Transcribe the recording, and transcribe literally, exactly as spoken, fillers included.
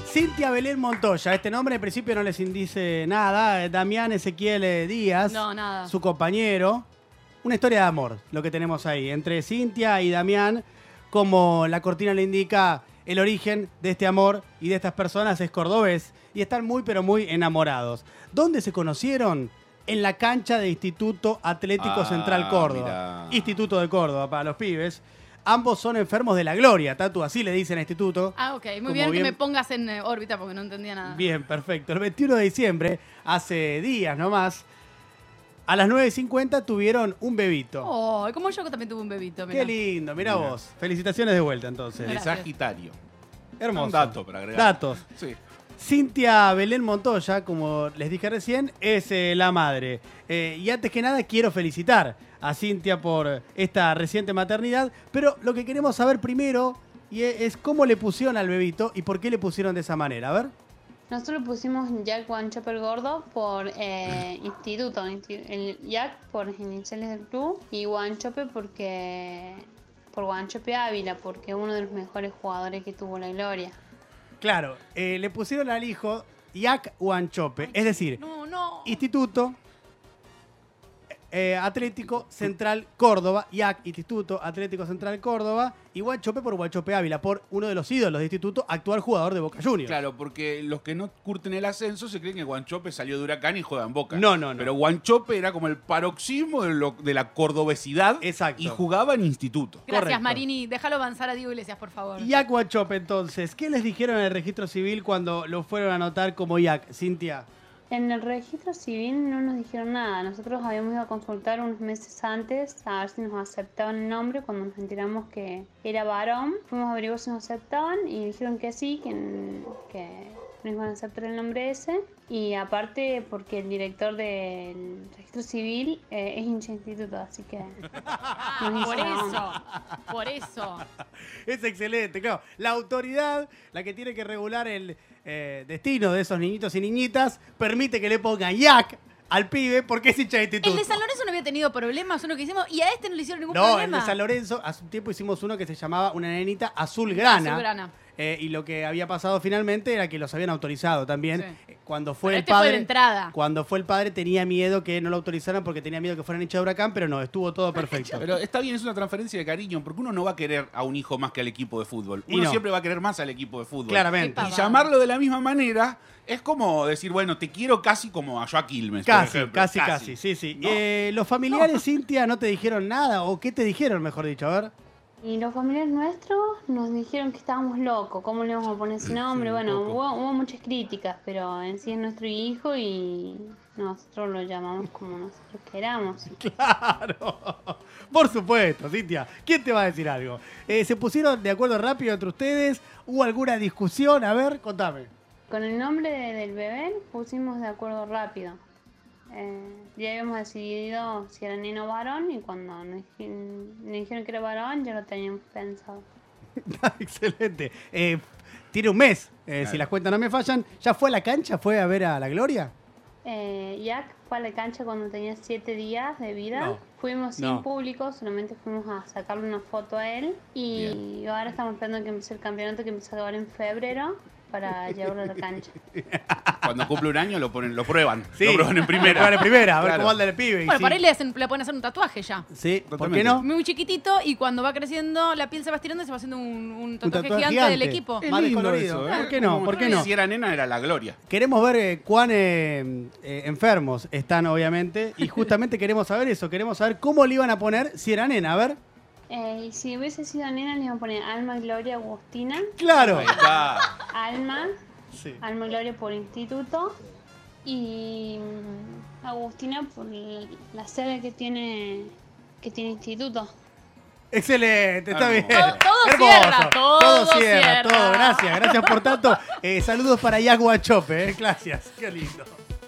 Cintia Belén Montoya, este nombre en principio no les indice nada. Damián Ezequiel Díaz, no, nada. Su compañero. Una historia de amor, lo que tenemos ahí, entre Cintia y Damián. Como la cortina le indica, el origen de este amor y de estas personas es cordobés. Y están muy, pero muy enamorados. ¿Dónde se conocieron? En la cancha de Instituto Atlético Ah, Central Córdoba. mirá. Instituto de Córdoba, para los pibes. Ambos son enfermos de la gloria, Tatu, así le dicen a Instituto. Ah, ok. Muy Como bien, bien- que me pongas en eh, órbita porque no entendía nada. Bien, perfecto. El veintiuno de diciembre, hace días nomás, a las nueve y cincuenta tuvieron un bebito. Oh, como yo que también tuve un bebito. Mirá. Qué lindo, mirá Mirá. vos. Felicitaciones de vuelta entonces. De Gracias. Sagitario. Hermoso. Un dato para agregar. Datos. Sí. Cintia Belén Montoya, como les dije recién, es eh, la madre. Eh, y antes que nada quiero felicitar a Cintia por esta reciente maternidad, pero lo que queremos saber primero y e- es cómo le pusieron al bebito y por qué le pusieron de esa manera. A ver. Nosotros pusimos Jack Guanchope el Gordo por eh, instituto, insti- el Jack por las iniciales del club y Guanchope porque por Guanchope Ávila, porque es uno de los mejores jugadores que tuvo la Gloria. Claro, eh, le pusieron al hijo Iac Guanchope, es decir, No, no. Instituto eh, Atlético Central Córdoba, Iac Instituto Atlético Central Córdoba y Guanchope por Guanchope Ávila, por uno de los ídolos de Instituto, actual jugador de Boca Juniors. Claro, porque los que no curten el ascenso se creen que Guanchope salió de Huracán y juega en Boca. No, no, no. Pero Guanchope era como el paroxismo de, lo- de la cordobesidad. Exacto. Y jugaba en instituto. Gracias, correcto. Marini. Déjalo avanzar a Diego Iglesias, por favor. Iac Guanchope, entonces, ¿qué les dijeron en el registro civil cuando lo fueron a anotar como Iac, Cintia? En el registro civil no nos dijeron nada. Nosotros habíamos ido a consultar unos meses antes a ver si nos aceptaban el nombre cuando nos enteramos que era varón. Fuimos a averiguar si nos aceptaban y dijeron que sí, que, que nos iban a aceptar el nombre ese. Y aparte porque el director del registro civil eh, es hincha de instituto, así que... Ah, nos por hizo la eso. onda. Por eso. Es excelente, claro. La autoridad, la que tiene que regular el eh, destino de esos niñitos y niñitas, permite que le pongan Iac al pibe porque es hincha de Instituto. El de San Lorenzo no había tenido problemas, uno que hicimos, y a este no le hicieron ningún No, el problema. de San Lorenzo, hace un tiempo hicimos uno que se llamaba una nenita azul grana. Azulgrana. Eh, y lo que había pasado finalmente era que los habían autorizado también. Sí. Eh, Cuando fue Pero el este fue padre. de entrada. Cuando fue el padre tenía miedo que no lo autorizaran porque tenía miedo que fueran hincha de Huracán, pero no, estuvo todo perfecto. Pero está bien, es una transferencia de cariño, porque uno no va a querer a un hijo más que al equipo de fútbol. Y Uno no. siempre va a querer más al equipo de fútbol. Claramente. Qué Y llamarlo de la misma manera es como decir, bueno, te quiero casi como a Joaquín Quilmes, por Casi, ejemplo. casi, casi, sí, sí. ¿No? Eh, ¿Los familiares, Cintia, no te dijeron nada? ¿O qué te dijeron, mejor dicho? A ver. Y los familiares nuestros nos dijeron que estábamos locos, ¿cómo le vamos a poner ese nombre? Sí, un bueno, poco. hubo, hubo muchas críticas, pero en sí es nuestro hijo y nosotros lo llamamos como nosotros queramos. Claro. Por supuesto, Cintia. ¿Quién te va a decir algo? Eh, ¿Se pusieron de acuerdo rápido entre ustedes? ¿Hubo alguna discusión? A ver, contame. Con el nombre de- del bebé pusimos de acuerdo rápido. Eh, ya habíamos decidido si era neno o varón y cuando nos, dij- nos dijeron que era varón ya lo teníamos pensado. Excelente. Eh, tiene un mes, eh, Claro. si las cuentas no me fallan. ¿Ya fue a la cancha? ¿Fue a ver a la Gloria? Eh, Jack fue a la cancha cuando tenía siete días de vida. No. Fuimos sin No. público, solamente fuimos a sacarle una foto a él. Y Bien. ahora estamos esperando que empiece el campeonato que empieza ahora en febrero para llevarlo a la cancha. Cuando cumple un año lo ponen, lo prueban. Sí. Lo prueban en primera. Lo en primera, a ver Claro. cómo anda el pibe. y Bueno, sí. para ahí le, hacen, le pueden hacer un tatuaje ya. Sí, ¿por qué Totalmente. no? Muy chiquitito y cuando va creciendo la piel se va estirando y se va haciendo un, un tatuaje, tatuaje gigante, gigante. del equipo. Es Más lindo descolorido. eso, ¿eh? ¿Por qué no? Como- ¿Por qué no? Si era nena, era la gloria. Queremos ver eh, cuán eh, eh, enfermos están, obviamente, y justamente queremos saber eso. Queremos saber cómo le iban a poner si era nena. A ver. Eh, y si hubiese sido nena, le iban a poner Alma Gloria Agustina. Claro. Ahí está. Alma, Sí. Alma Gloria por instituto. Y mm, Agustina por la, la sede que tiene, que tiene instituto. Excelente, está bien. Hermoso. Todo- todo Hermoso. cierra, todo cierra, cierra. todo. Gracias, gracias por tanto. Eh, saludos para Iac Guanchope, eh. Gracias, qué lindo.